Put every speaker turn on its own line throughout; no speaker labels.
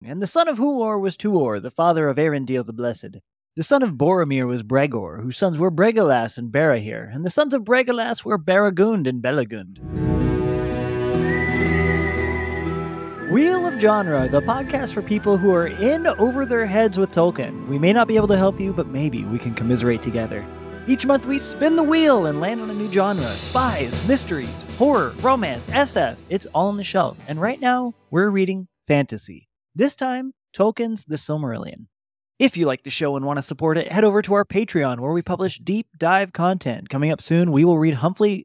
and the son of Huor was Tuor, the father of Arendil the Blessed. The son of Boromir was Bregor, whose sons were Bregalas and Barahir, and the sons of Bregalas were Baragund and Belagund. Wheel of Genre, the podcast for people who are in over their heads with Tolkien. We may not be able to help you, but maybe we can commiserate together. Each month we spin the wheel and land on a new genre. Spies, mysteries, horror, romance, SF. It's all on the shelf. And right now, we're reading fantasy. This time, Tolkien's The Silmarillion. If you like the show and want to support it, head over to our Patreon where we publish deep dive content. Coming up soon, we will read Humphrey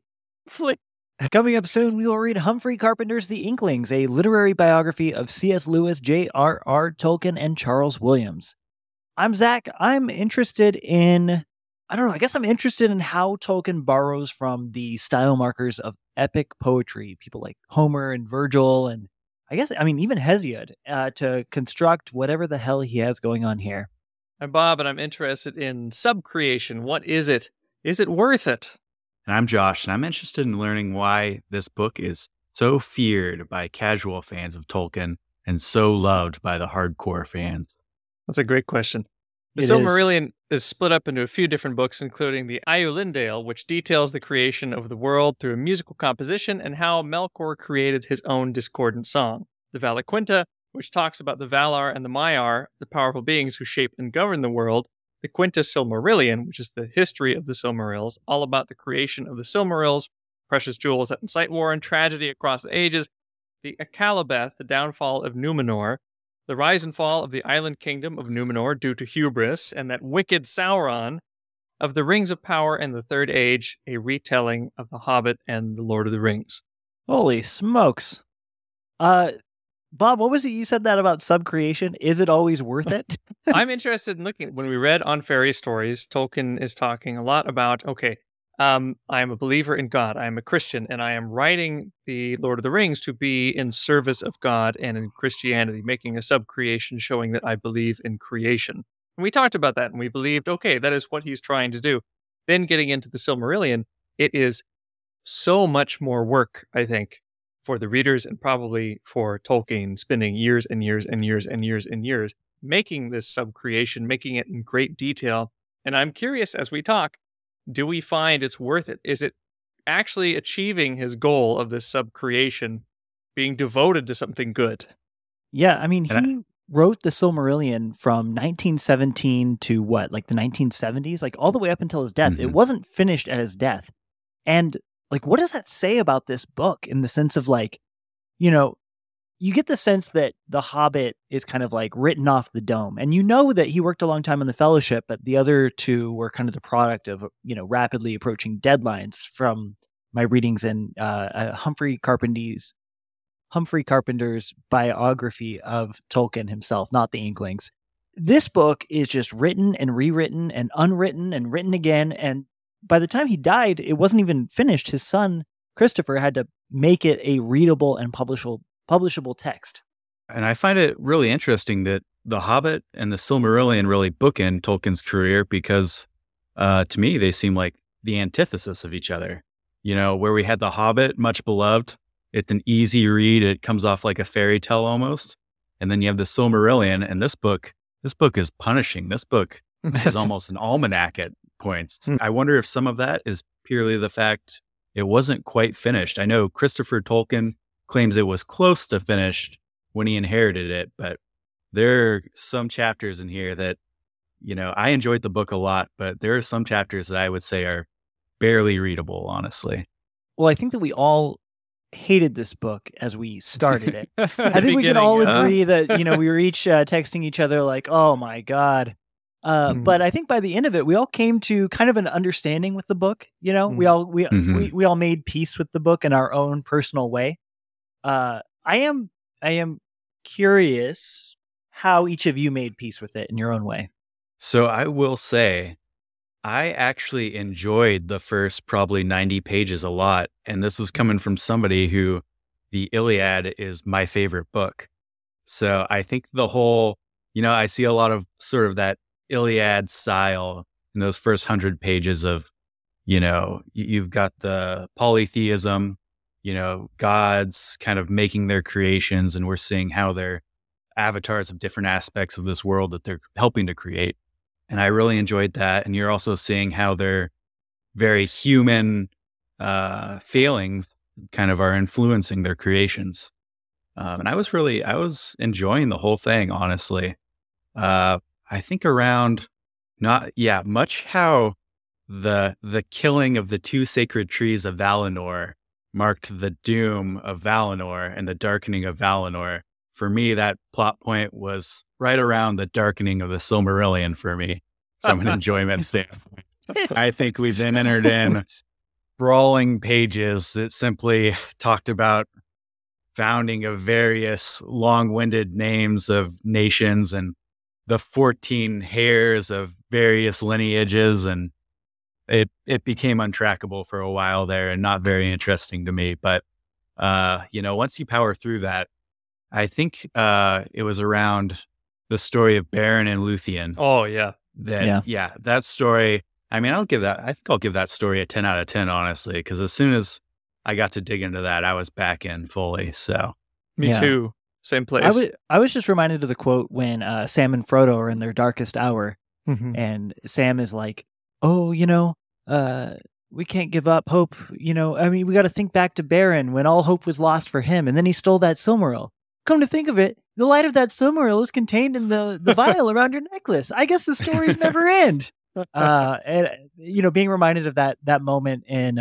Carpenter's The Inklings, a literary biography of C.S. Lewis, J.R.R. Tolkien, and Charles Williams. I'm Zach. I'm interested in how Tolkien borrows from the style markers of epic poetry, people like Homer and Virgil, and even Hesiod, to construct whatever the hell he has going on here.
I'm Bob, and I'm interested in subcreation. What is it? Is it worth it?
And I'm Josh, and I'm interested in learning why this book is so feared by casual fans of Tolkien and so loved by the hardcore fans.
That's a great question. The Silmarillion is split up into a few different books, including the Eowlindale, which details the creation of the world through a musical composition and how Melkor created his own discordant song. The Valaquinta, which talks about the Valar and the Maiar, the powerful beings who shape and govern the world. The Quinta Silmarillion, which is the history of the Silmarils, all about the creation of the Silmarils, precious jewels that incite war and tragedy across the ages. The Akallabeth, the downfall of Numenor. The rise and fall of the island kingdom of Numenor due to hubris, and that wicked Sauron. Of the Rings of Power and the Third Age, a retelling of The Hobbit and The Lord of the Rings.
Holy smokes. Bob, what was it you said that about subcreation? Is it always worth it?
I'm interested in looking. When we read On Fairy Stories, Tolkien is talking a lot about, I am a believer in God. I am a Christian, and I am writing The Lord of the Rings to be in service of God and in Christianity, making a subcreation showing that I believe in creation. And we talked about that, and we believed, that is what he's trying to do. Then getting into the Silmarillion, it is so much more work, I think, for the readers and probably for Tolkien, spending years and years and years and years and years making this subcreation, making it in great detail. And I'm curious, as we talk, do we find it's worth it? Is it actually achieving his goal of this subcreation, being devoted to something good?
Yeah, he wrote the Silmarillion from 1917 to the 1970s, all the way up until his death. Mm-hmm. It wasn't finished at his death. And what does that say about this book in the sense of you get the sense that The Hobbit is kind of written off the dome. And that he worked a long time on the Fellowship, but the other two were kind of the product of, rapidly approaching deadlines from my readings in Humphrey Carpenter's biography of Tolkien himself, not the Inklings. This book is just written and rewritten and unwritten and written again. And by the time he died, it wasn't even finished. His son, Christopher, had to make it a readable and publishable text.
And I find it really interesting that The Hobbit and the Silmarillion really bookend Tolkien's career because, to me, they seem like the antithesis of each other. Where we had The Hobbit, much beloved, it's an easy read. It comes off like a fairy tale almost. And then you have the Silmarillion, and this book is punishing. This book is almost an almanac at points. I wonder if some of that is purely the fact it wasn't quite finished. I know Christopher Tolkien claims it was close to finished when he inherited it, but there are some chapters in here that, I enjoyed the book a lot, but there are some chapters that I would say are barely readable, honestly.
Well, I think that we all hated this book as we started it. I think we can all agree that, we were each texting each other oh my God. But I think by the end of it, we all came to kind of an understanding with the book. We all made peace with the book in our own personal way. I am curious how each of you made peace with it in your own way.
So I will say, I actually enjoyed the first probably 90 pages a lot. And this is coming from somebody who the Iliad is my favorite book. So I think the whole, I see a lot of sort of that Iliad style in those first 100 pages of, you've got the polytheism, gods kind of making their creations, and we're seeing how they're avatars of different aspects of this world that they're helping to create. And I really enjoyed that. And you're also seeing how their very human failings kind of are influencing their creations. And I was enjoying the whole thing, honestly. I think around much how the killing of the two sacred trees of Valinor marked the doom of Valinor and the darkening of Valinor. For me, that plot point was right around the darkening of the Silmarillion for me from an enjoyment standpoint. I think we then entered in sprawling pages that simply talked about founding of various long-winded names of nations and the 14 heirs of various lineages, and it became untrackable for a while there and not very interesting to me. But once you power through that, I think it was around the story of Beren and Luthien.
Oh yeah,
that story. I mean, I think I'll give that story a 10 out of 10, honestly, because as soon as I got to dig into that, I was back in fully. So
me too. Same place.
I was just reminded of the quote when Sam and Frodo are in their darkest hour, and Sam is like, "Oh, we can't give up hope. We got to think back to Beren when all hope was lost for him, and then he stole that Silmaril. Come to think of it, the light of that Silmaril is contained in the vial around your necklace. I guess the stories never end." And being reminded of that moment in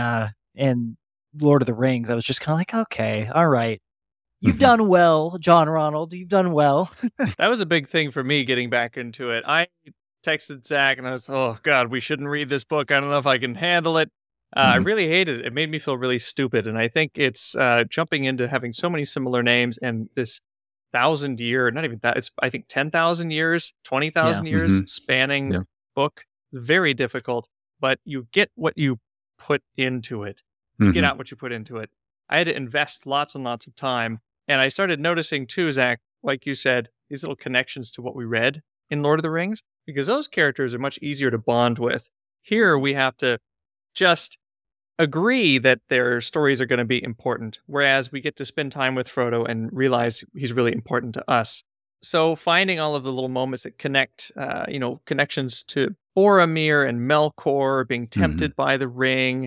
Lord of the Rings, I was just kind of like, okay, all right. You've done well, John Ronald. You've done well.
That was a big thing for me getting back into it. I texted Zach and I was, oh God, we shouldn't read this book. I don't know if I can handle it. I really hated it. It made me feel really stupid. And I think it's jumping into having so many similar names and this 1,000-year, not even that, it's I think 10,000 years, 20,000 years spanning book. Very difficult, but you get what you put into it. You get out what you put into it. I had to invest lots and lots of time. And I started noticing too, Zach, like you said, these little connections to what we read in Lord of the Rings, because those characters are much easier to bond with. Here we have to just agree that their stories are going to be important, whereas we get to spend time with Frodo and realize he's really important to us. So finding all of the little moments that connect, connections to Boromir and Melkor being tempted by the ring,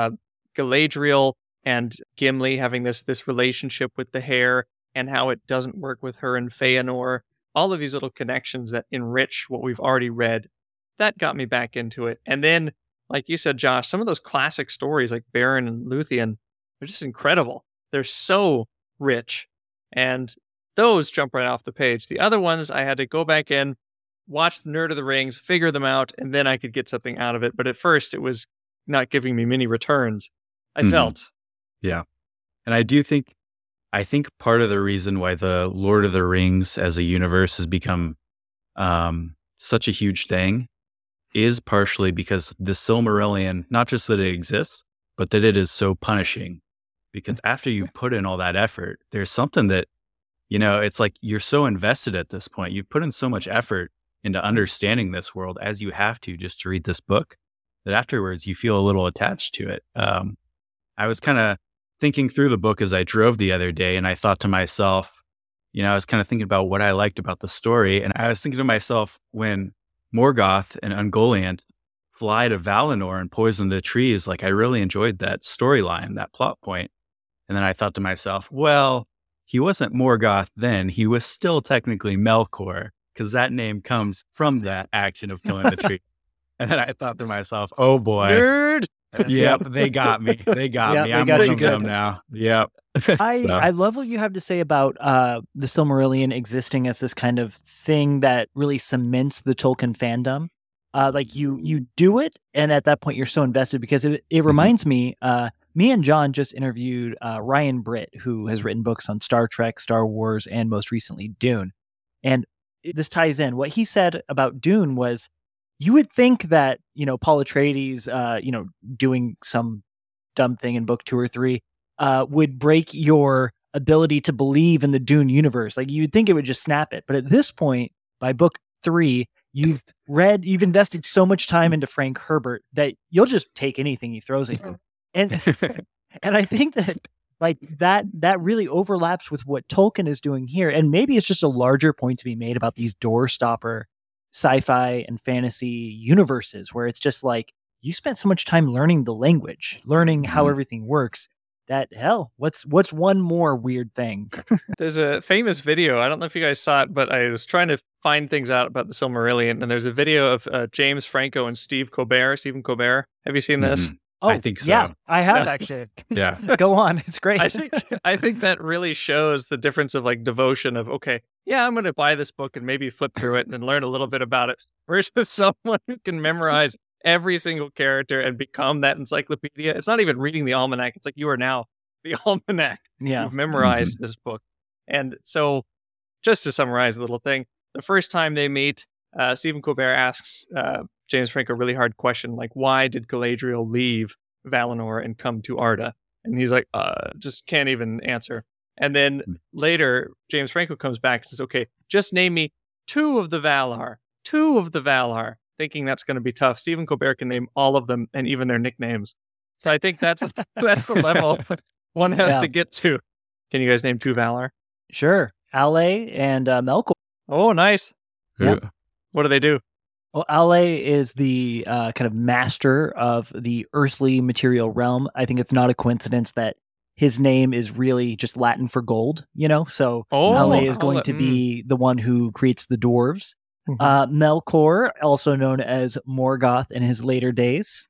Galadriel and Gimli having this relationship with the hair and how it doesn't work with her and Feanor. All of these little connections that enrich what we've already read, that got me back into it. And then, like you said, Josh, some of those classic stories like Beren and Luthien are just incredible. They're so rich. And those jump right off the page. The other ones, I had to go back in, watch the Nerd of the Rings, figure them out, and then I could get something out of it. But at first, it was not giving me many returns. I felt.
Yeah. And I think part of the reason why the Lord of the Rings as a universe has become such a huge thing is partially because the Silmarillion, not just that it exists, but that it is so punishing. Because after you put in all that effort, there's something that, it's like you're so invested at this point. You've put in so much effort into understanding this world as you have to just to read this book, that afterwards you feel a little attached to it. I was kind of thinking through the book as I drove the other day, and I thought to myself, I was kind of thinking about what I liked about the story. And I was thinking to myself, when Morgoth and Ungoliant fly to Valinor and poison the trees, like I really enjoyed that storyline, that plot point. And then I thought to myself, well, he wasn't Morgoth then. He was still technically Melkor, because that name comes from that action of killing the tree. And then I thought to myself, oh boy.
Nerd!
Yep, they got me. They got me. I'm one of them now. Yep.
I love what you have to say about the Silmarillion existing as this kind of thing that really cements the Tolkien fandom. Like you do it, and at that point you're so invested, because it reminds me, me and John just interviewed Ryan Britt, who has written books on Star Trek, Star Wars, and most recently Dune. And this ties in. What he said about Dune was, you would think that, Paul Atreides, doing some dumb thing in book 2 or 3 would break your ability to believe in the Dune universe. Like, you'd think it would just snap it. But at this point, by book 3, you've invested so much time into Frank Herbert that you'll just take anything he throws at you. And and I think that Like that really overlaps with what Tolkien is doing here. And maybe it's just a larger point to be made about these doorstopper sci-fi and fantasy universes where it's just like, you spent so much time learning the language, learning how everything works, that hell, what's one more weird thing?
There's a famous video. I don't know if you guys saw it, but I was trying to find things out about the Silmarillion, and there's a video of James Franco and Stephen Colbert. Have you seen this?
Oh,
I think so.
Yeah, I have actually.
Yeah.
Go on. It's great.
I think that really shows the difference of like devotion of, okay, yeah, I'm going to buy this book and maybe flip through it and learn a little bit about it versus someone who can memorize every single character and become that encyclopedia. It's not even reading the almanac. It's like you are now the almanac.
Yeah.
You've memorized this book. And so just to summarize the little thing, the first time they meet, Stephen Colbert asks James Franco a really hard question, like, why did Galadriel leave Valinor and come to Arda? And he's like, just can't even answer. And then later, James Franco comes back and says, okay, just name me two of the Valar, thinking that's going to be tough. Stephen Colbert can name all of them and even their nicknames. So I think that's the level one has to get to. Can you guys name two Valar?
Sure. Ale and Melkor.
Oh, nice.
Yeah.
What do they do?
Well, Ale is the kind of master of the earthly material realm. I think it's not a coincidence that his name is really just Latin for gold, So Ale is going to be the one who creates the dwarves. Melkor, also known as Morgoth in his later days,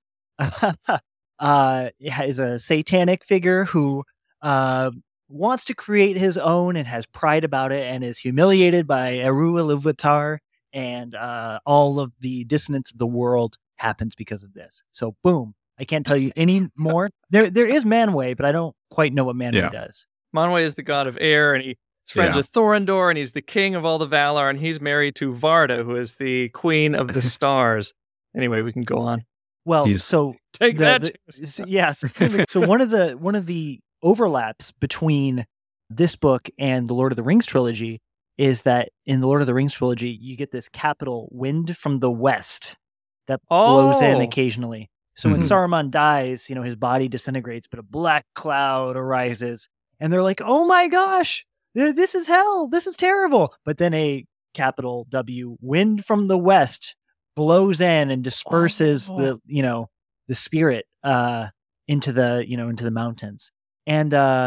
is a satanic figure who wants to create his own and has pride about it and is humiliated by Eru Ilúvatar. And all of the dissonance of the world happens because of this. So, boom. I can't tell you any more. There is Manwë, but I don't quite know what Manwë does.
Manwë is the god of air, and he's friends with Thorondor, and he's the king of all the Valar, and he's married to Varda, who is the queen of the stars. Anyway, we can go on.
Well,
take that.
Yes. So one of the overlaps between this book and the Lord of the Rings trilogy is that in the Lord of the Rings trilogy, you get this capital wind from the west that blows in occasionally. So when Saruman dies, his body disintegrates, but a black cloud arises. And they're like, oh my gosh, this is hell. This is terrible. But then a capital W, wind from the west, blows in and disperses the spirit into the mountains. And,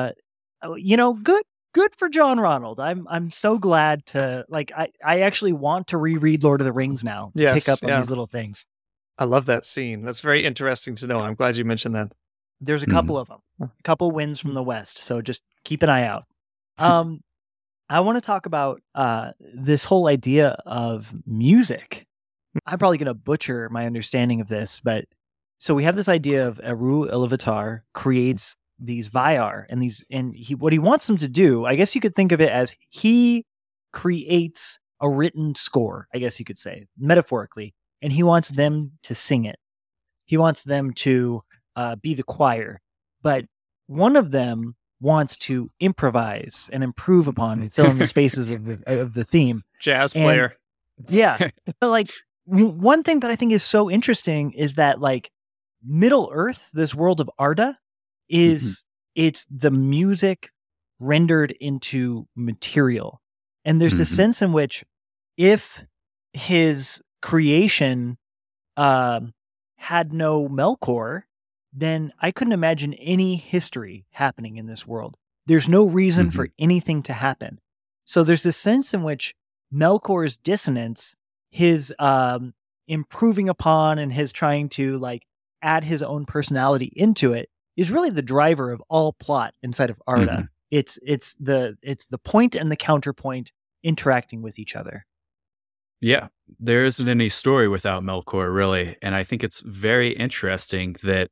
good for John Ronald. I'm so glad to I actually want to reread Lord of the Rings now to pick up on these little things.
I love that scene. That's very interesting to know. I'm glad you mentioned that.
There's a couple of them, a couple winds from the west. So just keep an eye out. I want to talk about this whole idea of music. I'm probably going to butcher my understanding of this, but so we have this idea of Eru Ilúvatar creates these Valar and what he wants them to do, I guess you could think of it as he creates a written score, I guess you could say, metaphorically, and he wants them to sing it. He wants them to be the choir, but one of them wants to improvise and improve upon, fill in the spaces of the theme.
Jazz player.
Yeah. But one thing that I think is so interesting is that Middle Earth, this world of Arda, is it's the music rendered into material. And there's this sense in which if his creation had no Melkor, then I couldn't imagine any history happening in this world. There's no reason for anything to happen. So there's this sense in which Melkor's dissonance, his improving upon and his trying to add his own personality into it, is really the driver of all plot inside of Arda. It's the point and the counterpoint interacting with each other.
Yeah, there isn't any story without Melkor, really. And I think it's very interesting that,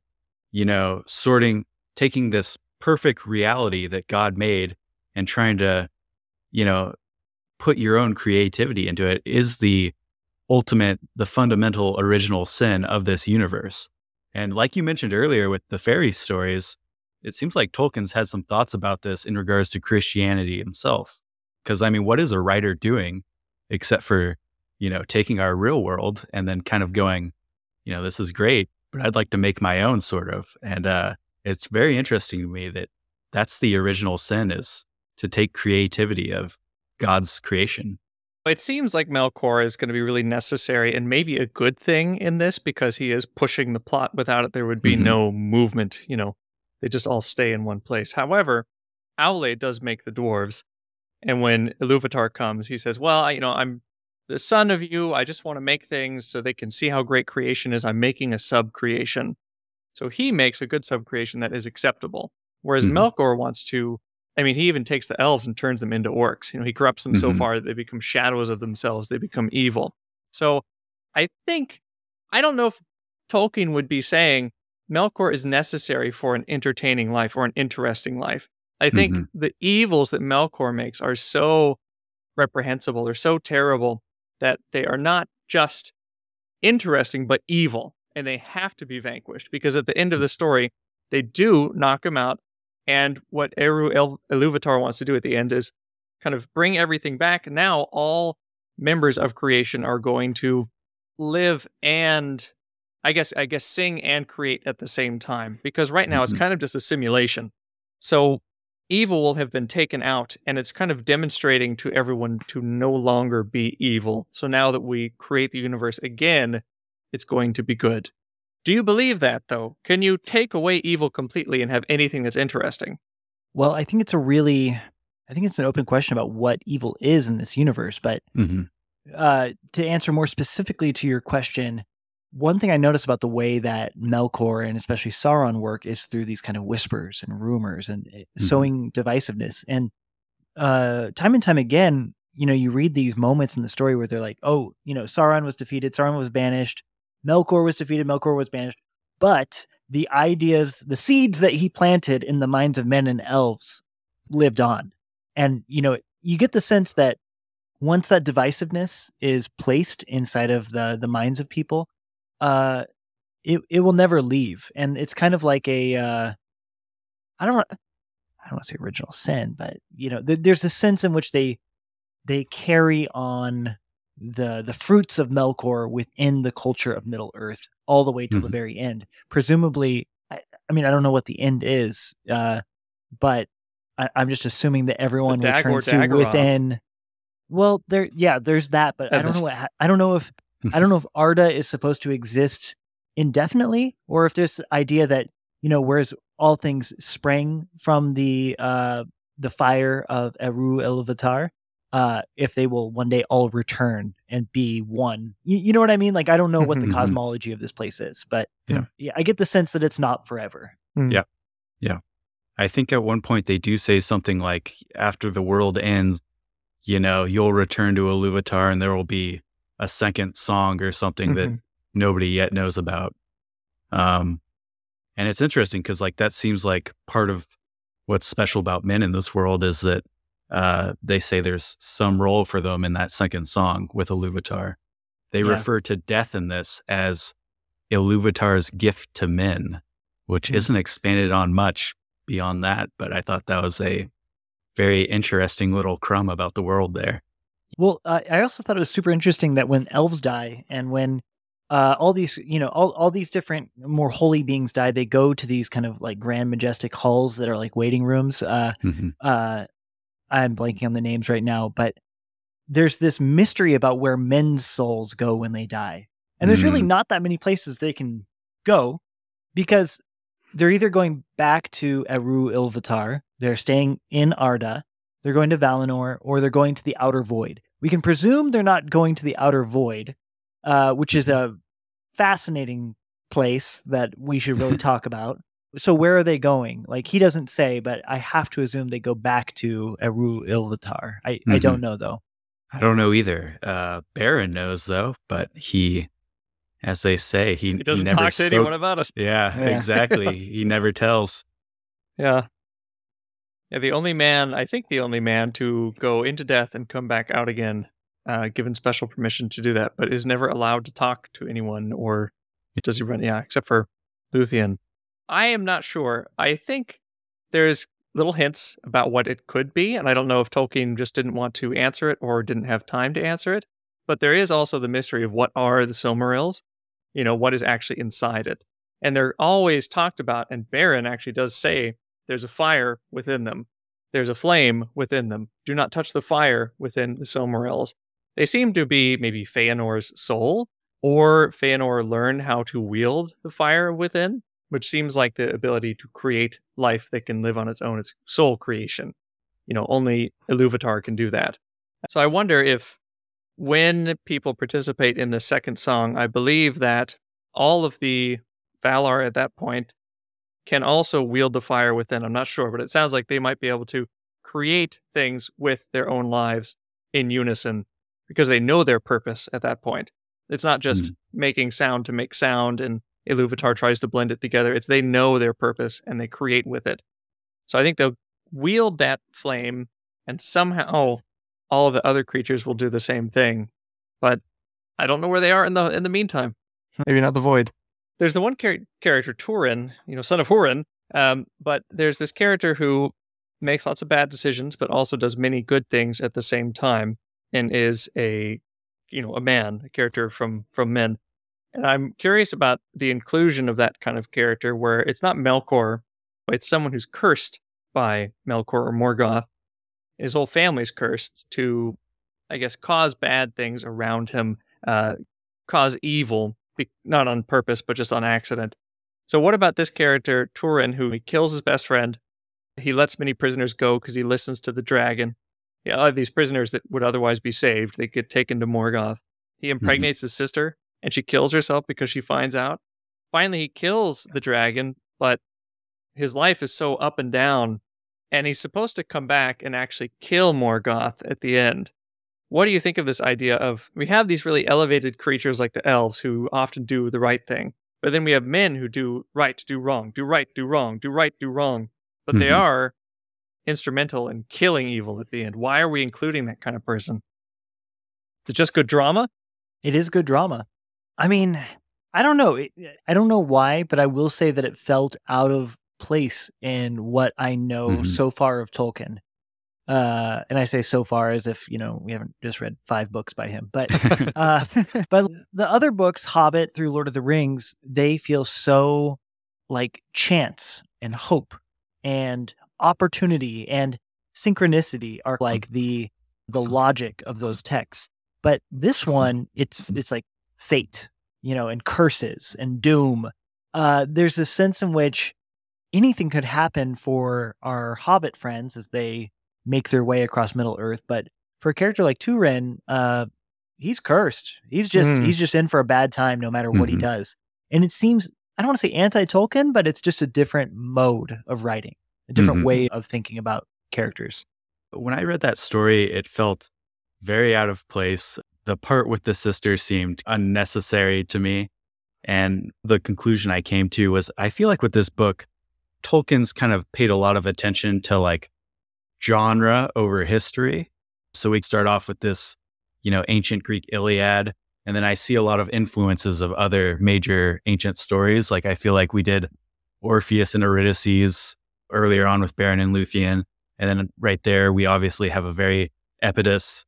taking this perfect reality that God made and trying to, put your own creativity into it is the fundamental original sin of this universe. And like you mentioned earlier with the fairy stories, it seems like Tolkien's had some thoughts about this in regards to Christianity himself. Because, what is a writer doing except for, taking our real world and then kind of going, this is great, but I'd like to make my own sort of. And it's very interesting to me that that's the original sin, is to take creativity of God's creation.
It seems like Melkor is going to be really necessary and maybe a good thing in this because he is pushing the plot. Without it, there would be no movement. They just all stay in one place. However, Aule does make the dwarves. And when Iluvatar comes, he says, well, I'm the son of you. I just want to make things so they can see how great creation is. I'm making a sub-creation. So he makes a good sub-creation that is acceptable. Whereas Melkor wants to, he even takes the elves and turns them into orcs. He corrupts them so far that they become shadows of themselves. They become evil. So I don't know if Tolkien would be saying Melkor is necessary for an entertaining life or an interesting life. I think the evils that Melkor makes are so reprehensible or so terrible that they are not just interesting, but evil. And they have to be vanquished because at the end of the story, they do knock him out. And what Iluvatar wants to do at the end is kind of bring everything back. Now all members of creation are going to live and I guess sing and create at the same time. Because right now it's kind of just a simulation. So evil will have been taken out, and it's kind of demonstrating to everyone to no longer be evil. So now that we create the universe again, it's going to be good. Do you believe that, though? Can you take away evil completely and have anything that's interesting?
Well, I think it's an open question about what evil is in this universe. But to answer more specifically to your question, one thing I notice about the way that Melkor and especially Sauron work is through these kind of whispers and rumors and sowing divisiveness. And time and time again, you read these moments in the story where they're like, oh, Sauron was defeated, Sauron was banished, Melkor was defeated, Melkor was banished. But the ideas, the seeds that he planted in the minds of men and elves lived on. And, you get the sense that once that divisiveness is placed inside of the minds of people, it will never leave. And it's kind of like a, I don't want to say original sin, but there's a sense in which they carry on the fruits of Melkor within the culture of Middle Earth all the way to the very end. Presumably, I don't know what the end is, but I'm just assuming that everyone returns to within. Well, there's that, but I don't know I don't know if Arda is supposed to exist indefinitely, or if there's the idea that whereas all things sprang from the fire of Eru Ilúvatar, if they will one day all return and be one. You know what I mean? Like, I don't know what the cosmology of this place is, but I get the sense that it's not forever.
Yeah. I think at one point they do say something like, after the world ends, you'll return to Ilúvatar and there will be a second song or something that nobody yet knows about. And it's interesting because that seems like part of what's special about men in this world is that they say there's some role for them in that second song with Ilúvatar. They refer to death in this as Ilúvatar's gift to men, which isn't expanded on much beyond that. But I thought that was a very interesting little crumb about the world there.
Well, I also thought it was super interesting that when elves die and when all these, all these different more holy beings die, they go to these kind of like grand majestic halls that are like waiting rooms. I'm blanking on the names right now, but there's this mystery about where men's souls go when they die. And there's really not that many places they can go because they're either going back to Eru Ilúvatar, they're staying in Arda, they're going to Valinor, or they're going to the Outer Void. We can presume they're not going to the Outer Void, which is a fascinating place that we should really talk about. So where are they going? Like, he doesn't say, but I have to assume they go back to Eru Ilúvatar. I don't know, though.
I don't know either. Beren knows, though, but he, as they say, he
doesn't
never
talk to anyone about it.
Yeah, exactly. He never tells.
Yeah. Yeah, the only man to go into death and come back out again, given special permission to do that, but is never allowed to talk to anyone, or does he run? Yeah, except for Luthien. I am not sure. I think there's little hints about what it could be, and I don't know if Tolkien just didn't want to answer it or didn't have time to answer it, but there is also the mystery of what are the Silmarils, what is actually inside it. And they're always talked about, and Beren actually does say there's a fire within them. There's a flame within them. Do not touch the fire within the Silmarils. They seem to be maybe Feanor's soul, or Feanor learned how to wield the fire within, which seems like the ability to create life that can live on its own. It's soul creation. Only Iluvatar can do that. So I wonder if when people participate in the second song, I believe that all of the Valar at that point can also wield the fire within. I'm not sure, but it sounds like they might be able to create things with their own lives in unison because they know their purpose at that point. It's not just making sound to make sound and Iluvatar tries to blend it together. It's they know their purpose and they create with it. So I think they'll wield that flame and somehow all of the other creatures will do the same thing. But I don't know where they are in the meantime. Maybe not the Void. There's the one character, Turin, son of Hurin, but there's this character who makes lots of bad decisions, but also does many good things at the same time, and is a man, a character from Men. And I'm curious about the inclusion of that kind of character, where it's not Melkor, but it's someone who's cursed by Melkor or Morgoth. His whole family's cursed to, I guess, cause bad things around him, cause evil. Not on purpose, but just on accident. So what about this character, Turin, who he kills his best friend? He lets many prisoners go because he listens to the dragon. These prisoners that would otherwise be saved, they get taken to Morgoth. He impregnates his sister, and she kills herself because she finds out. Finally, he kills the dragon, but his life is so up and down, and he's supposed to come back and actually kill Morgoth at the end. What do you think of this idea of, we have these really elevated creatures like the elves who often do the right thing, but then we have men who do right, do wrong, do right, do wrong, do right, do wrong, but they are instrumental in killing evil at the end. Why are we including that kind of person? Is it just good drama?
It is good drama. I mean, I don't know. I don't know why, but I will say that it felt out of place in what I know so far of Tolkien. And I say so far as if, we haven't just read 5 books by him, but, but the other books, Hobbit through Lord of the Rings, they feel so like chance and hope and opportunity and synchronicity are like the logic of those texts. But this one, it's like fate, and curses and doom. There's a sense in which anything could happen for our Hobbit friends as they make their way across Middle Earth, but for a character like Turin, he's cursed. He's just in for a bad time no matter what he does. And it seems, I don't want to say anti-Tolkien, but it's just a different mode of writing, a different way of thinking about characters.
When I read that story, it felt very out of place. The part with the sister seemed unnecessary to me. And the conclusion I came to was, I feel like with this book, Tolkien's kind of paid a lot of attention to like genre over history. So we start off with this, ancient Greek Iliad, and then I see a lot of influences of other major ancient stories. Like I feel like we did Orpheus and Eurydice earlier on with Beren and Luthien, and then right there we obviously have a very Oedipus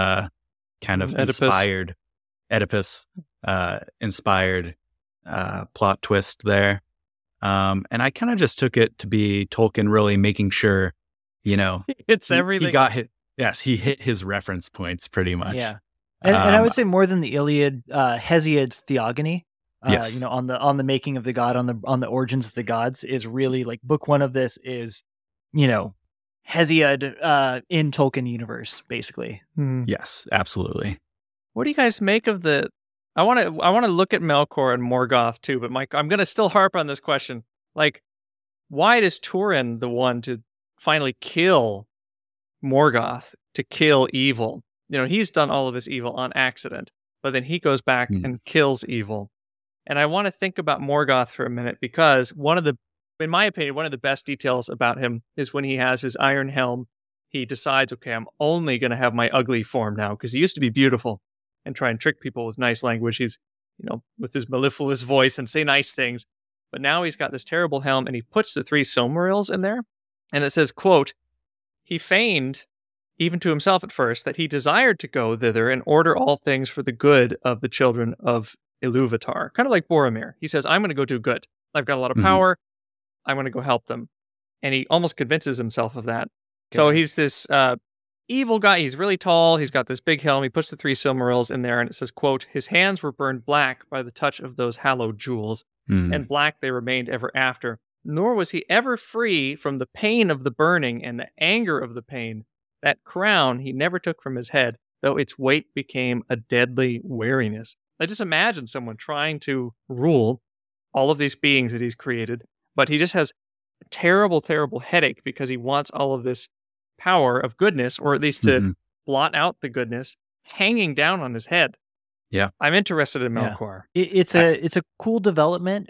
inspired plot twist there. And I kind of just took it to be Tolkien really making sure
it's everything.
He hit his reference points pretty much.
Yeah. And I would say more than the Iliad, Hesiod's Theogony, on the making of the god, on the origins of the gods, is really like book 1 of this is, Hesiod in Tolkien universe, basically.
Yes, absolutely.
What do you guys make of the? I want to look at Melkor and Morgoth too, but Mike, I'm going to still harp on this question. Like, why is Turin the one to finally kill Morgoth, to kill evil? He's done all of his evil on accident, but then he goes back and kills evil. And I want to think about Morgoth for a minute, because in my opinion, one of the best details about him is when he has his iron helm, he decides, okay, I'm only going to have my ugly form now, because he used to be beautiful and try and trick people with nice language. He's, with his mellifluous voice and say nice things. But now he's got this terrible helm, and he puts the 3 Silmarils in there. And it says, quote, he feigned, even to himself at first, that he desired to go thither and order all things for the good of the children of Iluvatar. Kind of like Boromir. He says, I'm going to go do good. I've got a lot of power. I'm going to go help them. and he almost convinces himself of that. So he's this evil guy. He's really tall. He's got this big helm. He puts the 3 Silmarils in there, and it says, quote, "His hands were burned black by the touch of those hallowed jewels, and black they remained ever after. Nor was he ever free from the pain of the burning and the anger of the pain. That crown he never took from his head, though its weight became a deadly weariness." I just imagine someone trying to rule all of these beings that he's created, but he just has a terrible, terrible headache because he wants all of this power of goodness, or at least to blot out the goodness, hanging down on his head.
Yeah.
I'm interested in Melkor.
It's a cool development.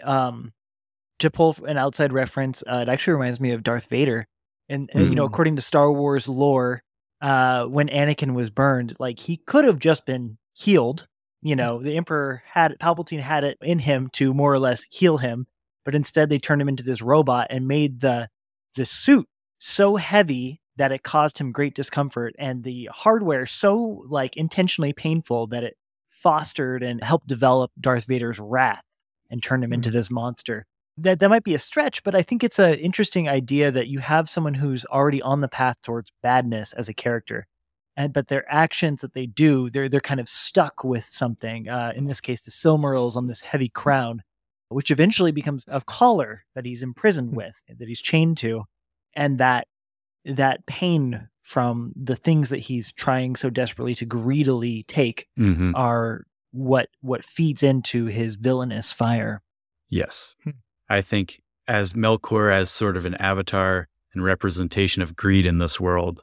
To pull an outside reference, it actually reminds me of Darth Vader. And you know, according to Star Wars lore, when Anakin was burned, like he could have just been healed. You know, the Emperor Palpatine had it in him to more or less heal him, but instead they turned him into this robot and made the suit so heavy that it caused him great discomfort, and the hardware so like intentionally painful that it fostered and helped develop Darth Vader's wrath and turned him into this monster. That might be a stretch, but I think it's an interesting idea that you have someone who's already on the path towards badness as a character, but their actions that they do, they're kind of stuck with something. In this case, the Silmarils on this heavy crown, which eventually becomes a collar that he's imprisoned with, that he's chained to, and that pain from the things that he's trying so desperately to greedily take are what feeds into his villainous fire.
Yes. I think as Melkor, as sort of an avatar and representation of greed in this world,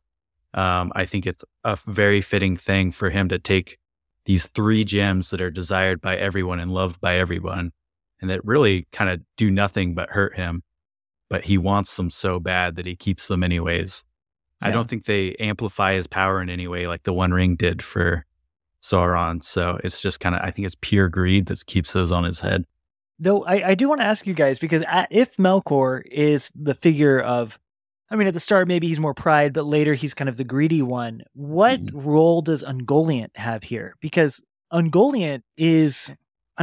I think it's a very fitting thing for him to take these 3 gems that are desired by everyone and loved by everyone, and that really kind of do nothing but hurt him. But he wants them so bad that he keeps them anyways. Yeah. I don't think they amplify his power in any way like the One Ring did for Sauron. So it's just kind of, I think it's pure greed that keeps those on his head.
Though I do want to ask you guys, because if Melkor is the figure of, I mean, at the start, maybe he's more pride, but later he's kind of the greedy one. What role does Ungoliant have here? Because Ungoliant is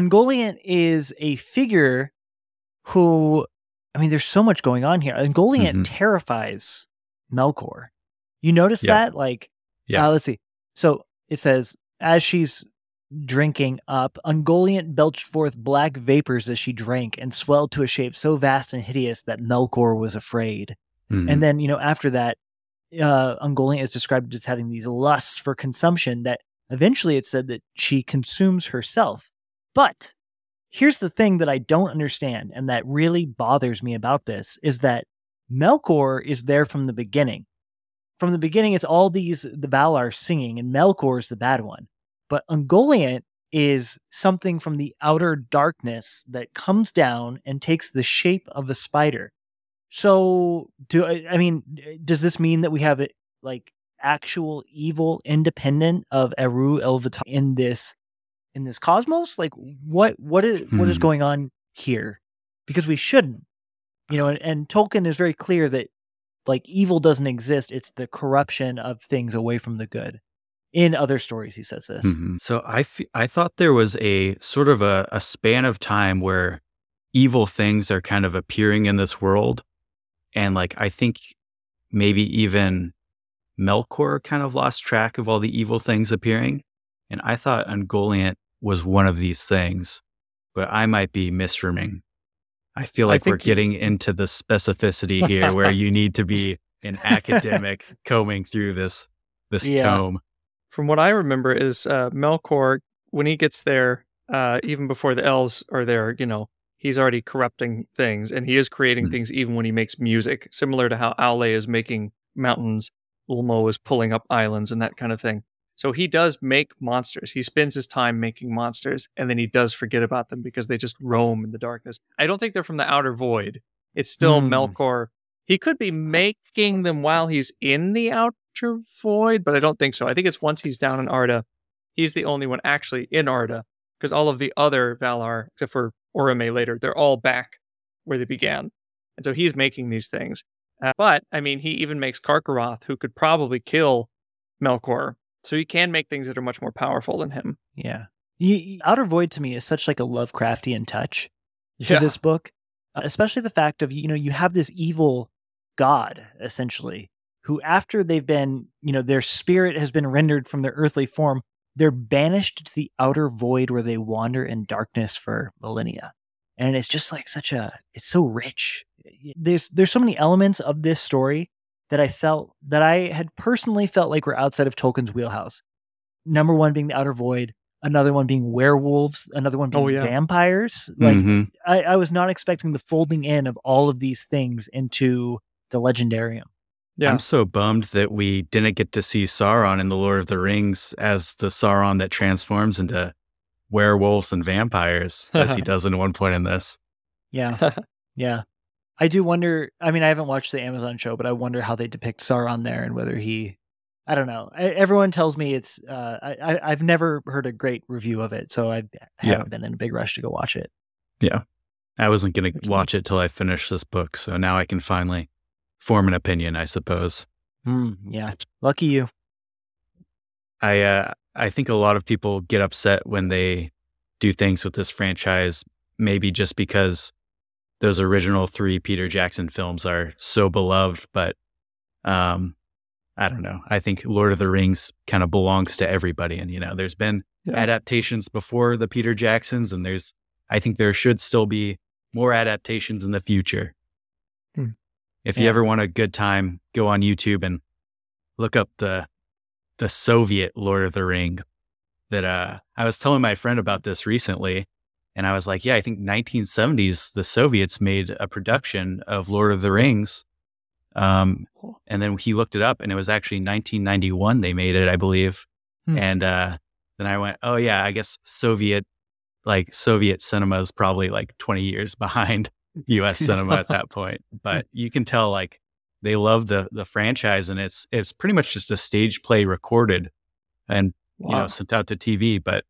a figure who, I mean, there's so much going on here. Ungoliant terrifies Melkor. You notice that? Like, let's see. So it says, as she's drinking up, Ungoliant belched forth black vapors as she drank and swelled to a shape so vast and hideous that Melkor was afraid. And then, you know, after that, Ungoliant is described as having these lusts for consumption that eventually it's said that she consumes herself. But here's the thing that I don't understand, and that really bothers me about this, is that Melkor is there from the beginning. From the beginning, it's all the Valar singing, and Melkor is the bad one. But Ungoliant is something from the outer darkness that comes down and takes the shape of a spider. So, does this mean that we have like actual evil independent of Eru Ilúvatar in this cosmos? Like, what is going on here? Because we shouldn't, you know. And Tolkien is very clear that like evil doesn't exist; it's the corruption of things away from the good. In other stories, he says this.
So I thought there was a sort of a span of time where evil things are kind of appearing in this world. And like, I think maybe even Melkor kind of lost track of all the evil things appearing. And I thought Ungoliant was one of these things, but I might be misremembering. I feel like we're getting into the specificity here where you need to be an academic combing through this tome.
From what I remember is Melkor, when he gets there, even before the elves are there, you know, he's already corrupting things, and he is creating things even when he makes music, similar to how Aule is making mountains, Ulmo is pulling up islands and that kind of thing. So he does make monsters. He spends his time making monsters, and then he does forget about them because they just roam in the darkness. I don't think they're from the outer void. It's still Melkor. He could be making them while he's in the outer void, but I don't think so. I think it's once he's down in Arda, he's the only one actually in Arda, because all of the other Valar, except for Orome later, they're all back where they began. And so he's making these things. But, I mean, he even makes Karkaroth, who could probably kill Melkor. So he can make things that are much more powerful than him.
Yeah. Outer Void to me is such like a Lovecraftian touch to this book. Especially the fact of, you know, you have this evil God, essentially, who after they've been, their spirit has been rendered from their earthly form, they're banished to the outer void where they wander in darkness for millennia. And it's just like it's so rich. There's so many elements of this story that I had personally felt like were outside of Tolkien's wheelhouse. Number one being the outer void, another one being werewolves, another one being vampires. Like I was not expecting the folding in of all of these things into the Legendarium.
Yeah. I'm so bummed that we didn't get to see Sauron in The Lord of the Rings as the Sauron that transforms into werewolves and vampires, as he does in one point in this.
Yeah. Yeah. I do wonder, I haven't watched the Amazon show, but I wonder how they depict Sauron there and whether I don't know. Everyone tells me it's, I've never heard a great review of it, so I haven't been in a big rush to go watch it.
Yeah. I wasn't going to watch it till I finished this book, so now I can finally form an opinion, I suppose.
Yeah. Lucky you.
I think a lot of people get upset when they do things with this franchise, maybe just because those original 3 Peter Jackson films are so beloved, but I don't know. I think Lord of the Rings kind of belongs to everybody. And, there's been adaptations before the Peter Jacksons, and I think there should still be more adaptations in the future. If you ever want a good time, go on YouTube and look up the Soviet Lord of the Rings. That I was telling my friend about this recently, and I was like, I think 1970s, the Soviets made a production of Lord of the Rings. And then he looked it up, and it was actually 1991 they made it, I believe. And then I went, oh yeah, I guess Soviet cinema is probably like 20 years behind U.S. cinema at that point. But you can tell they love the franchise, and it's pretty much just a stage play recorded and sent out to TV. But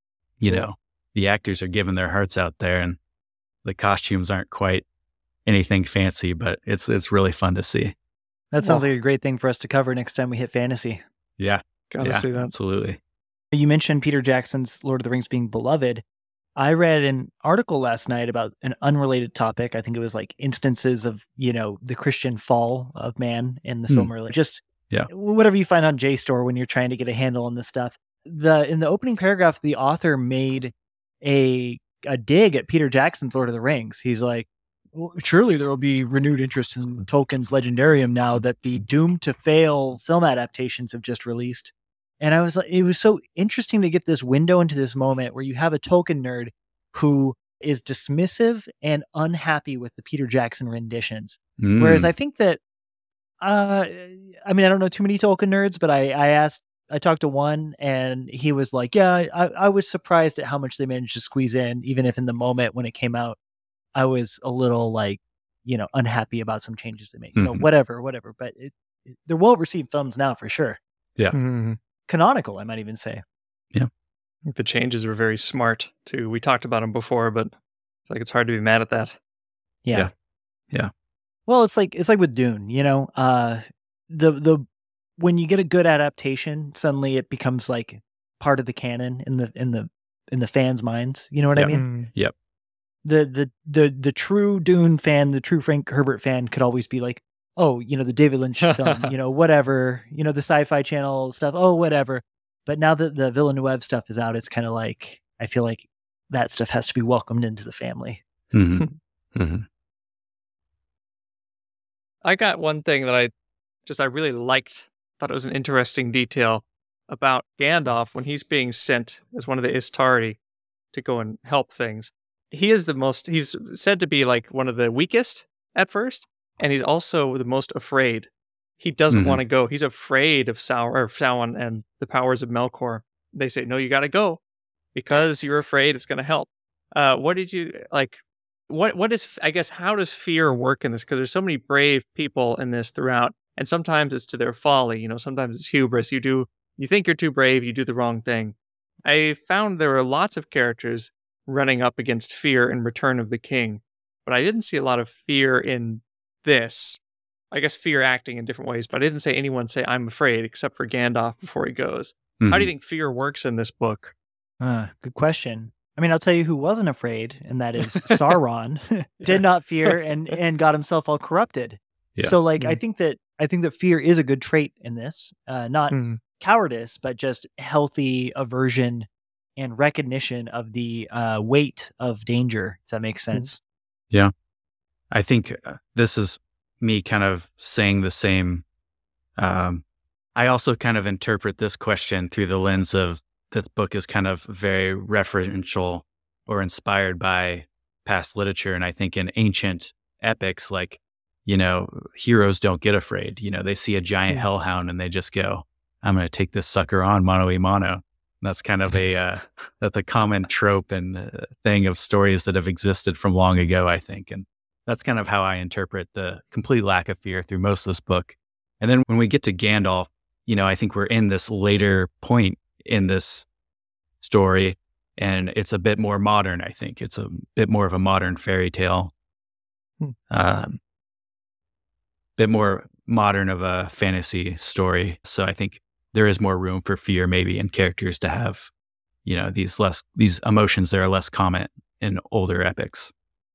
the actors are giving their hearts out there, and the costumes aren't quite anything fancy, but it's really fun to see.
That sounds like a great thing for us to cover next time we hit fantasy.
Yeah,
gotta see that.
Absolutely.
You mentioned Peter Jackson's Lord of the Rings being beloved. I read an article last night about an unrelated topic. I think it was like instances of, the Christian fall of man in the Silmarillion. Just whatever you find on JSTOR when you're trying to get a handle on this stuff. In the opening paragraph, the author made a dig at Peter Jackson's Lord of the Rings. He's like, well, surely there will be renewed interest in Tolkien's Legendarium now that the doomed to fail film adaptations have just released. And I was like, it was so interesting to get this window into this moment where you have a Tolkien nerd who is dismissive and unhappy with the Peter Jackson renditions. Whereas I think that, I don't know too many Tolkien nerds, but I talked to one and he was like, yeah, I was surprised at how much they managed to squeeze in, even if in the moment when it came out, I was a little unhappy about some changes they made, whatever. But they're well-received films now for sure.
Yeah.
Canonical, I might even say.
Yeah.
I think the changes were very smart too. We talked about them before, but I feel like it's hard to be mad at that.
Yeah.
Yeah.
Well, it's like with Dune, the when you get a good adaptation, suddenly it becomes like part of the canon in the fans' minds. You know what I mean?
Yep.
The true Dune fan, the true Frank Herbert fan could always be like, oh, the David Lynch film, whatever, the Sci-Fi Channel stuff, oh, whatever. But now that the Villeneuve stuff is out, it's kind of like, I feel like that stuff has to be welcomed into the family.
I got one thing that I really liked, thought it was an interesting detail about Gandalf when he's being sent as one of the Istari to go and help things. He's said to be like one of the weakest at first. And he's also the most afraid. He doesn't want to go. He's afraid of Sauron and the powers of Melkor. They say, no, you got to go because you're afraid it's going to help. What did you like? What is, I guess, how does fear work in this? Because there's so many brave people in this throughout. And sometimes it's to their folly. Sometimes it's hubris. You think you're too brave. You do the wrong thing. I found there were lots of characters running up against fear in Return of the King, but I didn't see a lot of fear in this. I guess fear acting in different ways, but I didn't say anyone say I'm afraid except for Gandalf before he goes. How do you think fear works in this book?
Good question. I'll tell you who wasn't afraid, and that is Sauron. Did not fear and got himself all corrupted.
Yeah.
So like I think that fear is a good trait in this. Not cowardice, but just healthy aversion and recognition of the weight of danger. Does that make sense?
Yeah. I think this is me kind of saying the same. I also kind of interpret this question through the lens of this book is kind of very referential or inspired by past literature. And I think in ancient epics, like, heroes don't get afraid. They see a giant hellhound and they just go, I'm going to take this sucker on mano a mano. And that's kind of that's a common trope and thing of stories that have existed from long ago, I think. And that's kind of how I interpret the complete lack of fear through most of this book. And then when we get to Gandalf, I think we're in this later point in this story, and it's a bit more modern, I think. It's a bit more of a modern fairy tale. Bit more modern of a fantasy story. So I think there is more room for fear maybe in characters to have, these emotions that are less common in older epics.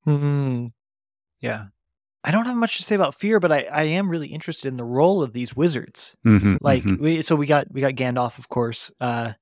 Yeah. I don't have much to say about fear, but I am really interested in the role of these wizards. We got Gandalf, of course.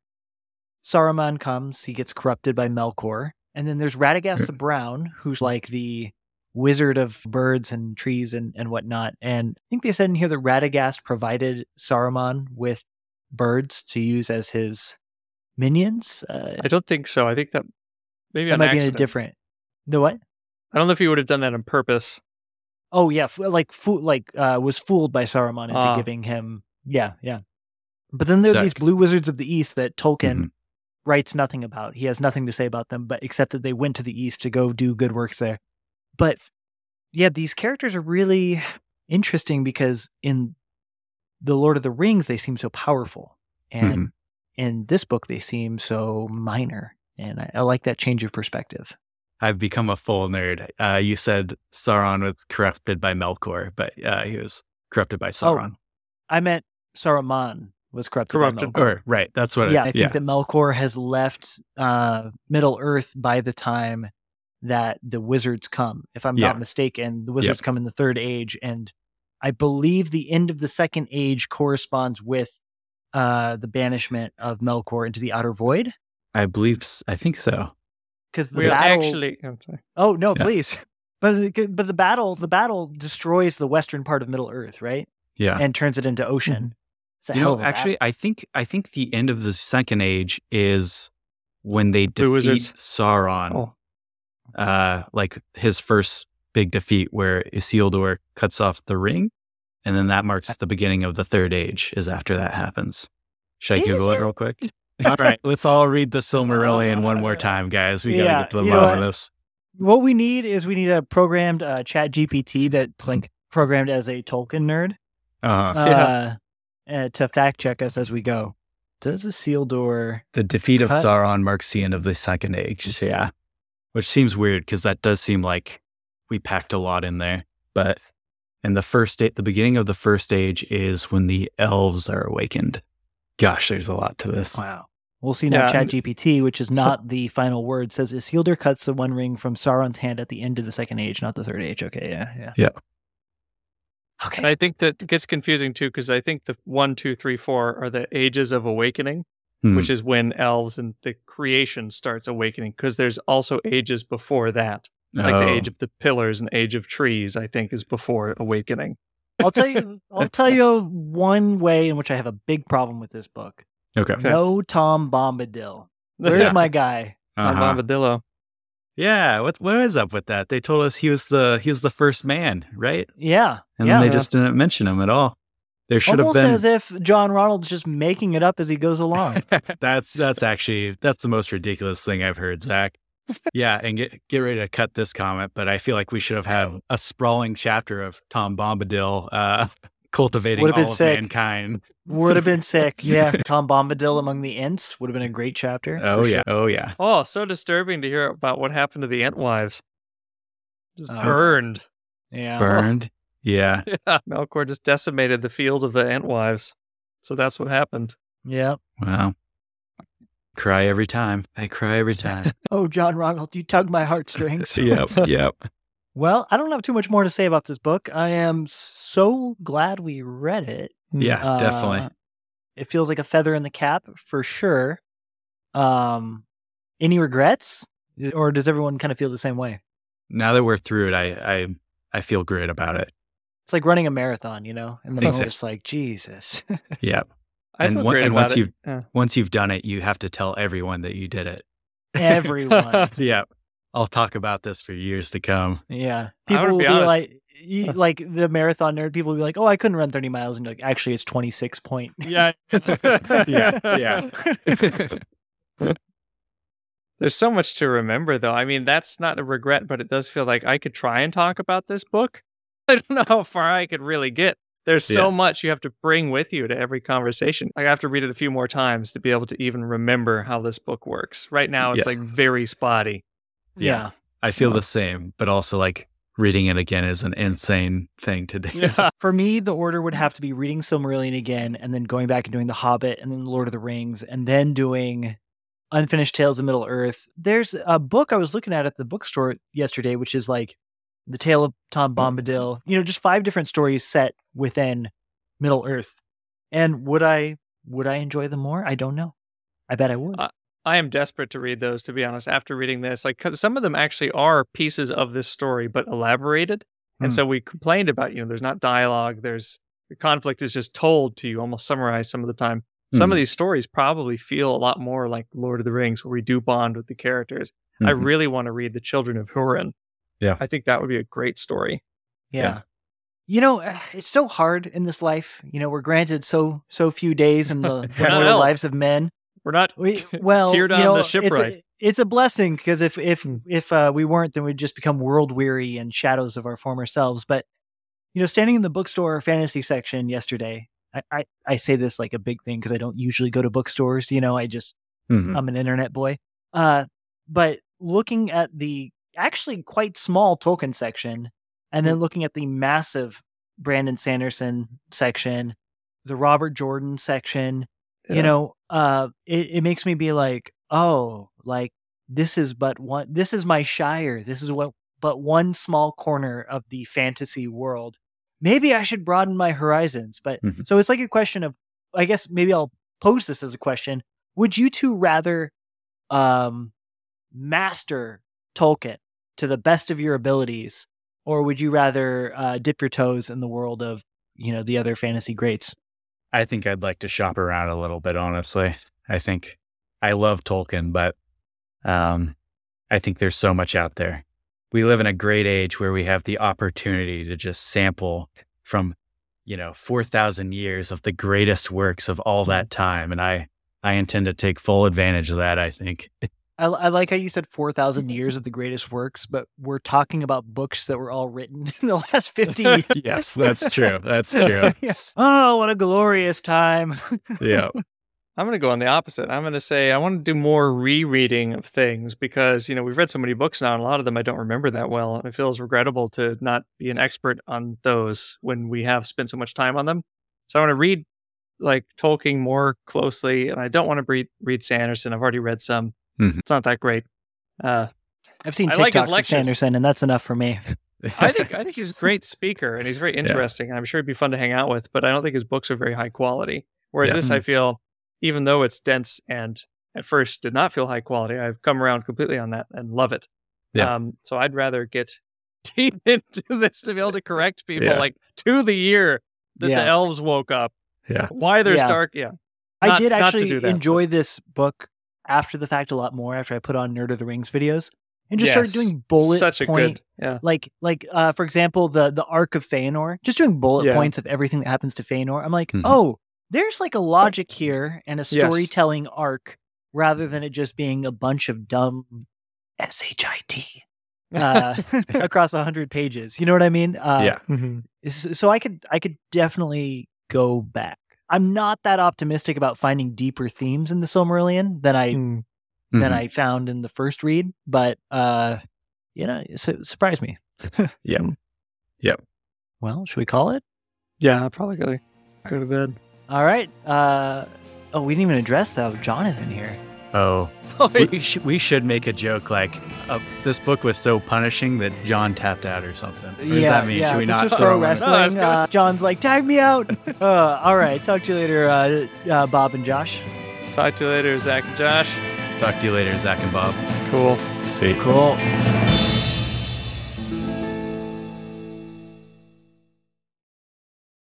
Saruman comes, he gets corrupted by Melkor. And then there's Radagast the Brown, who's like the wizard of birds and trees and whatnot. And I think they said in here that Radagast provided Saruman with birds to use as his minions.
I don't think so. I think that maybe
that might be a different. The what?
I don't know if he would have done that on purpose.
Oh yeah, was fooled by Saruman into giving him. Yeah. But then there are these blue wizards of the East that Tolkien writes nothing about. He has nothing to say about them, but except that they went to the East to go do good works there. But yeah, these characters are really interesting because in the Lord of the Rings, they seem so powerful. And in this book, they seem so minor. And I like that change of perspective.
I've become a full nerd. You said Sauron was corrupted by Melkor, but he was corrupted by Sauron.
I meant Saruman was corrupted by Melkor.
Right, that's what
I think that Melkor has left Middle Earth by the time that the wizards come. If I'm not mistaken, the wizards come in the Third Age, and I believe the end of the Second Age corresponds with the banishment of Melkor into the Outer Void.
I think so.
Because the battle
actually, I'm sorry.
Oh no, please! But the battle destroys the western part of Middle Earth, right?
Yeah,
and turns it into ocean.
Actually, I think the end of the Second Age is when they defeat Sauron. Like his first big defeat, where Isildur cuts off the ring, and then that marks the beginning of the Third Age. Is after that happens. Should I Google it real quick? All right, let's all read the Silmarillion one more time, guys. We gotta get to the bottom of this.
What we need a programmed Chat GPT that's like programmed as a Tolkien nerd to fact check us as we go. Does Isildur...
The defeat of Sauron marks the end of the Second Age, yeah. Which seems weird, because that does seem like we packed a lot in there. But in the beginning of the First Age is when the elves are awakened. Gosh, there's a lot to this.
Wow. We'll see now ChatGPT, which is not the final word, says Isildur cuts the One Ring from Sauron's hand at the end of the Second Age, not the Third Age. Okay, yeah. Okay.
And I think that gets confusing too, because I think the 1, 2, 3, 4 are the ages of awakening, which is when elves and the creation starts awakening, because there's also ages before that. Like the age of the pillars and age of trees, I think, is before awakening.
I'll tell you one way in which I have a big problem with this book.
Okay.
No Tom Bombadil. Where's my guy?
Tom Bombadillo.
Yeah, what is up with that? They told us he was the first man, right?
Yeah.
And then they just didn't mention him at all. There should have been
almost as if John Ronald's just making it up as he goes along.
That's the most ridiculous thing I've heard, Zach. Yeah, and get ready to cut this comment, but I feel like we should have had a sprawling chapter of Tom Bombadil cultivating all of mankind.
Would have been sick. Yeah, Tom Bombadil among the Ents would have been a great chapter.
Oh yeah, sure. Oh yeah.
Oh, so disturbing to hear about what happened to the Entwives. Just burned.
Yeah,
burned. Yeah.
Melkor just decimated the field of the Entwives. So that's what happened.
Yeah.
Wow. Cry every time. I cry every time.
Oh, John Ronald, you tug my heartstrings.
Yep.
Well, I don't have too much more to say about this book. I am so glad we read it.
Yeah, definitely.
It feels like a feather in the cap for sure. Any regrets, or does everyone kind of feel the same way?
Now that we're through it, I feel great about it.
It's like running a marathon, and then it's just like, Jesus.
Yeah.
I feel great about it.
Once you've done it, you have to tell everyone that you did it.
Everyone.
Yeah. I'll talk about this for years to come.
Yeah. People will be like the marathon nerd, people will be like, oh, I couldn't run 30 miles. And you're like, actually, it's 26 point.
Yeah.
Yeah.
There's so much to remember, though. I mean, that's not a regret, but it does feel like I could try and talk about this book. I don't know how far I could really get. There's so much you have to bring with you to every conversation. I have to read it a few more times to be able to even remember how this book works. Right now, it's like very spotty.
Yeah.
I feel the same, but also like reading it again is an insane thing to do.
Yeah.
For me, the order would have to be reading Silmarillion again, and then going back and doing The Hobbit, and then Lord of the Rings, and then doing Unfinished Tales of Middle-earth. There's a book I was looking at the bookstore yesterday, which is like The Tale of Tom Bombadil, just 5 different stories set within Middle-earth. And would I enjoy them more? I don't know. I bet I would.
I am desperate to read those, to be honest, after reading this. Like, 'cause some of them actually are pieces of this story, but elaborated. And so we complained about, there's not dialogue. The conflict is just told to you, almost summarized some of the time. Some of these stories probably feel a lot more like Lord of the Rings, where we do bond with the characters. I really want to read The Children of Hurin.
Yeah.
I think that would be a great story.
Yeah. It's so hard in this life. We're granted so few days in the mortal lives of men.
We're not
geared
on the shipwright.
It's a blessing, because if we weren't, then we'd just become world weary and shadows of our former selves. But standing in the bookstore fantasy section yesterday, I say this like a big thing because I don't usually go to bookstores. I just I'm an internet boy. But looking at the actually quite small Tolkien section, and then looking at the massive Brandon Sanderson section, the Robert Jordan section, it makes me be like, oh, like this is my Shire. This is but one small corner of the fantasy world. Maybe I should broaden my horizons. But so it's like a question of, I guess maybe I'll pose this as a question. Would you two rather master Tolkien to the best of your abilities, or would you rather dip your toes in the world of, the other fantasy greats?
I think I'd like to shop around a little bit, honestly. I think I love Tolkien, but I think there's so much out there. We live in a great age where we have the opportunity to just sample from, 4,000 years of the greatest works of all that time. And I intend to take full advantage of that, I think.
I like how you said 4,000 years of the greatest works, but we're talking about books that were all written in the last 50 years.
Yes, that's true. That's true.
Oh, what a glorious time.
Yeah.
I'm going to go on the opposite. I'm going to say I want to do more rereading of things because, we've read so many books now, and a lot of them I don't remember that well. And it feels regrettable to not be an expert on those when we have spent so much time on them. So I want to read like Tolkien more closely, and I don't want to read Sanderson. I've already read some. It's not that great.
I've seen TikToks of Sanderson, and that's enough for me.
I think he's a great speaker, and he's very interesting. I'm sure he'd be fun to hang out with, but I don't think his books are very high quality. Whereas this, I feel, even though it's dense and at first did not feel high quality, I've come around completely on that and love it. Yeah. So I'd rather get deep into this to be able to correct people like to the year that the elves woke up.
Yeah.
Why there's dark. Yeah.
I did actually enjoy this book after the fact a lot more after I put on Nerd of the Rings videos and just started doing bullet point. Like for example, the Arc of Feanor, just doing bullet points of everything that happens to Feanor. I'm like, oh, there's like a logic here and a storytelling arc rather than it just being a bunch of dumb SHIT across 100 pages. You know what I mean? So I could definitely go back. I'm not that optimistic about finding deeper themes in the Silmarillion than I found in the first read, but it surprised me.
Yep.
Well, should we call it?
Yeah, I probably gotta go to bed.
All right. We didn't even address how John is in here.
Oh,
Oh,
we should make a joke like this book was so punishing that John tapped out or something. What does that mean?
Yeah,
Should we
this
not
was
throw
pro
him in?
wrestling. John's like, tag me out. All right. Talk to you later, Bob and Josh.
talk to you later, Zach and Josh.
Talk to you later, Zach and Bob.
Cool.
Sweet.
Cool.